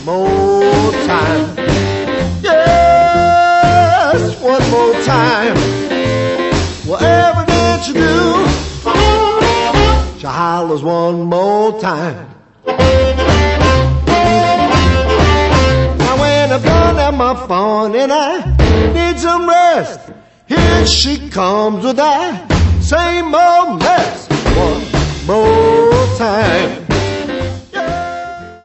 more time. Yes, one more time. Whatever did you do? She hollers one more time. Now when I'm done at my phone and I need some rest, here she comes with that same old mess. One more time.